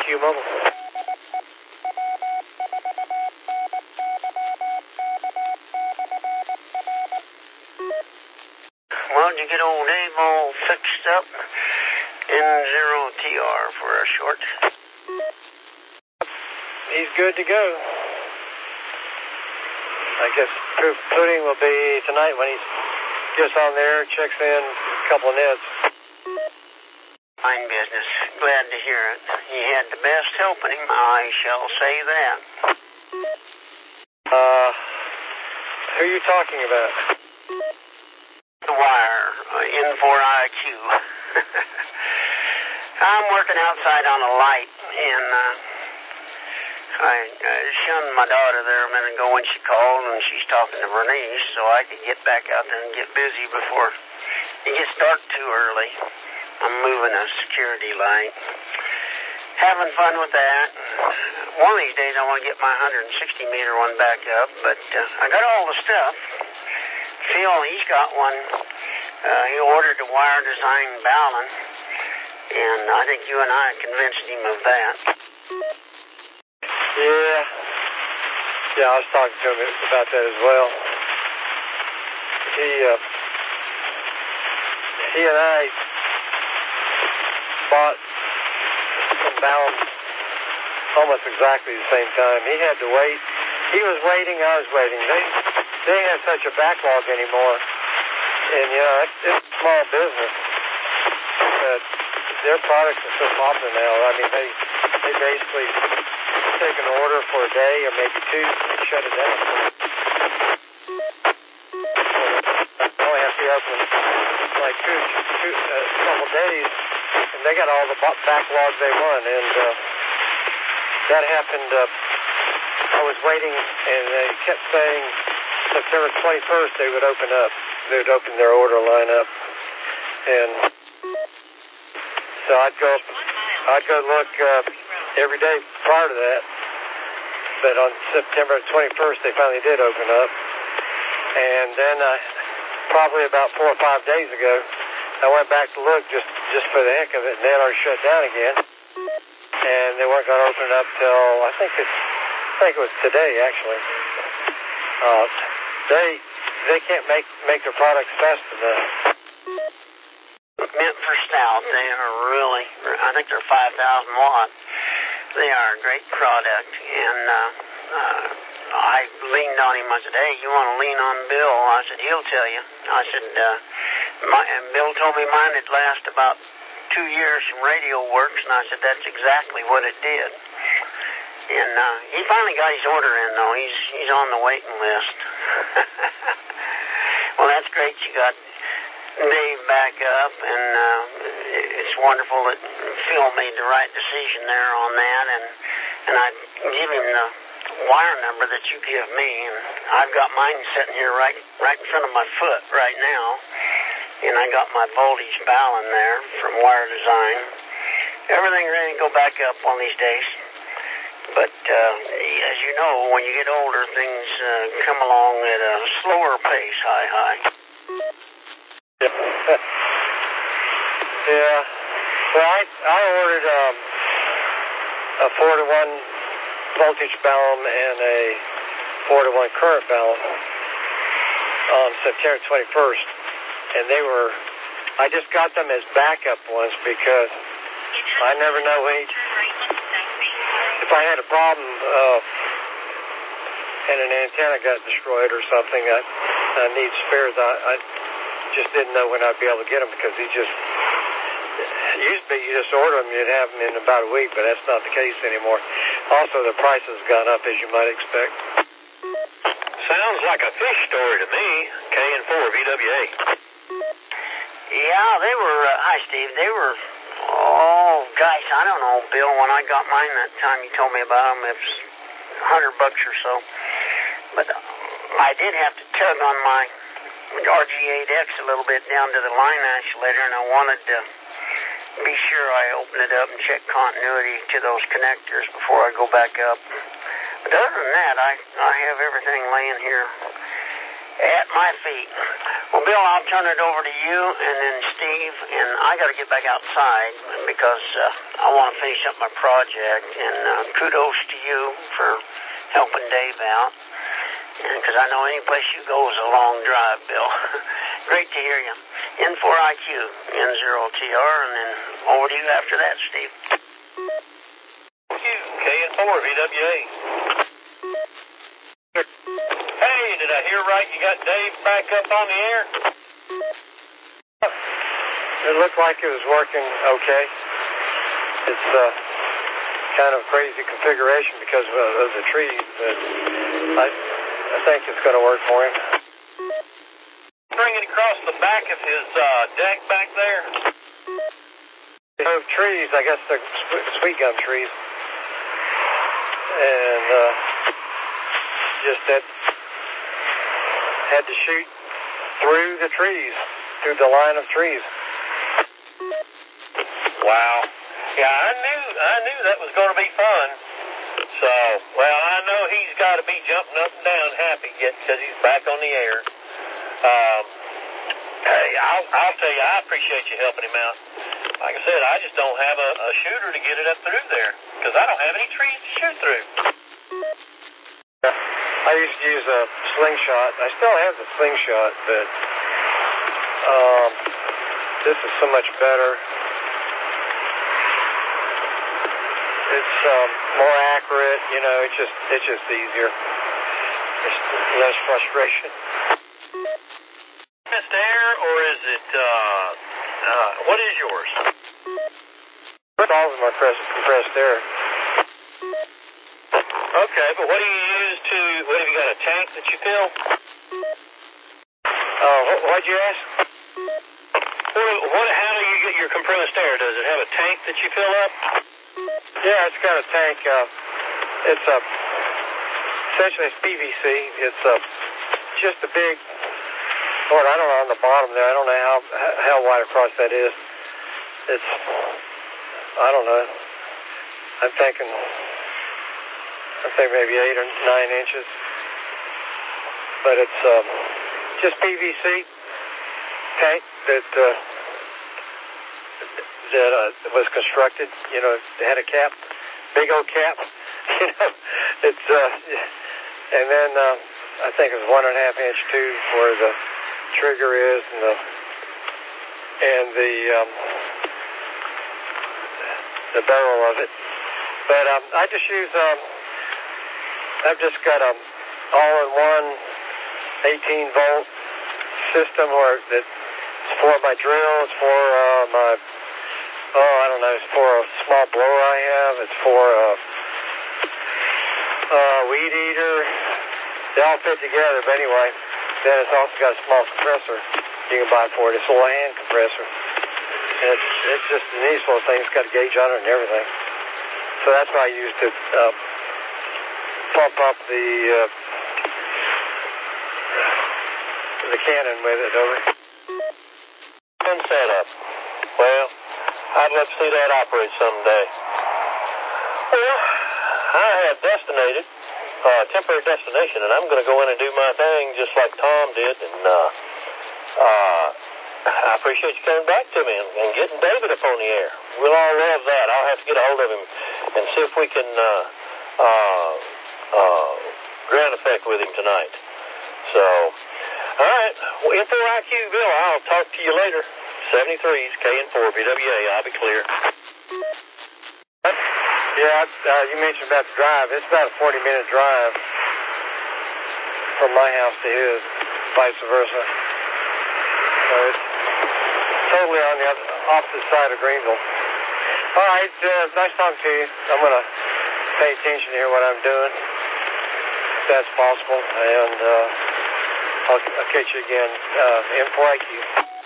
WSU Mobile. Well, did you get old Dave all fixed up? N0TR for a short. He's good to go. I guess proof pudding will be tonight when he gets on there, checks in a couple of nibs. Fine business. Glad to hear it. He had the best helping him, I shall say that. Who are you talking about? The wire, N4IQ. I'm working outside on a light, and I shunned my daughter there a minute ago when she called, and she's talking to Bernice, so I could get back out there and get busy before it gets dark too early. I'm moving a security light. Having fun with that. One of these days I want to get my 160-meter one back up, but I got all the stuff. Phil, he's got one. He ordered a wire design Ballon, and I think you and I convinced him of that. Yeah, I was talking to him about that as well. He and I bought some Ballon almost exactly the same time. He had to wait. He was waiting, I was waiting. They have such a backlog anymore. And, it's a small business. But their products are so popular now. I mean, they basically take an order for a day or maybe two and shut it down. They only have to be open like a couple days, and they got all the backlog they want. And that happened. I was waiting, and they kept saying September 21st they would open up. They would open their order line up, and so I'd go look every day prior to that. But on September 21st they finally did open up, and then probably about 4 or 5 days ago I went back to look just for the heck of it, and they had already shut down again, and they weren't going to open it up till I think it was today actually. They can't make their products fast enough. Meant for stout, they are really, I think they're 5,000 watt. They are a great product, and I leaned on him. I said, hey, you want to lean on Bill? I said, he'll tell you. I said, and Bill told me mine would last about 2 years from Radio Works, and I said, that's exactly what it did. And he finally got his order in, though. He's on the waiting list. Well, that's great. You got Dave back up, and it's wonderful that Phil made the right decision there on that. And I give him the wire number that you give me, and I've got mine sitting here right in front of my foot right now. And I got my voltage Ballon there from Wire Design. Everything ready to go back up one of these days. But as you know, when you get older, things come along at a slower pace. Hi. Yeah. Well, I ordered a 4-to-1 voltage Ballon and a 4-to-1 current Ballon on September 21st, and I just got them as backup ones because I never know if I had a problem and an antenna got destroyed or something, I need spares. I just didn't know when I'd be able to get them because used to be you just order them, you'd have them in about a week, but that's not the case anymore. Also, the price has gone up, as you might expect. Sounds like a fish story to me. KN4 VWA. Yeah, they were, hi Steve, they were, oh gosh, I don't know, Bill, when I got mine that time you told me about them, it was $100 or so. But I did have to tug on my RG8X a little bit down to the line isolator, and I wanted to be sure I open it up and check continuity to those connectors before I go back up. But other than that, I have everything laying here at my feet. Well, Bill, I'll turn it over to you and then Steve, and I got to get back outside because I want to finish up my project, and kudos to you for helping Dave out, because I know any place you go is a long drive, Bill. Great to hear you. N4IQ, N0TR, and then over to you after that, Steve. Thank you, KN4, VWA. Hey, did I hear right? You got Dave back up on the air? It looked like it was working okay. It's kind of crazy configuration because of the trees, but I think it's going to work for him. Bring it across the back of his deck back there. Those trees, I guess they're sweet gum trees, and just had to shoot through the trees, through the line of trees. Wow. Yeah, I knew that was going to be fun. So, well, I know he's got to be jumping up and down happy because he's back on the air. Hey, I'll tell you, I appreciate you helping him out. Like I said, I just don't have a shooter to get it up through there because I don't have any trees to shoot through. I used to use a slingshot. I still have the slingshot, but this is so much better. It's more accurate, you know. It's just easier. It's less frustration. Compressed air, or is it what is yours? All of them are compressed air. Okay, but what do you use to? What have you got? A tank that you fill? What'd you ask? How do you get your compressed air? Does it have a tank that you fill up? Yeah, it's got a tank. It's essentially it's PVC. It's just a big. Lord, I don't know on the bottom there. I don't know how wide across that is. It's. I don't know. I'm thinking maybe 8 or 9 inches. But it's just PVC tank that was constructed. You know, it had a cap, big old cap. You know, it's and then I think it was 1.5 inch tube where the trigger is and the barrel of it. But I just use I've just got a all-in-one 18-volt system where it's for my drill, it's for my I don't know, it's for a small blower I have, it's for a weed eater. They all fit together, but anyway, then it's also got a small compressor you can buy for it. It's a little hand compressor. And it's just a nice little thing. It's got a gauge on it and everything. So that's what I use to pump up the cannon with it over. And setup. Well, I'd love to see that operate someday. Well, I have destinated temporary destination, and I'm going to go in and do my thing just like Tom did, and I appreciate you coming back to me and getting David up on the air. We'll all love that. I'll have to get a hold of him and see if we can ground effect with him tonight. So, all right. Well, N4IQ, Bill, I'll talk to you later. 73's KN4 VWA. I'll be clear. Yeah, you mentioned about the drive. It's about a 40-minute drive from my house to his, vice versa. So it's totally on the opposite side of Greenville. All right, nice talking to you. I'm going to pay attention to hear what I'm doing, if that's possible, and I'll catch you again. N4IQ.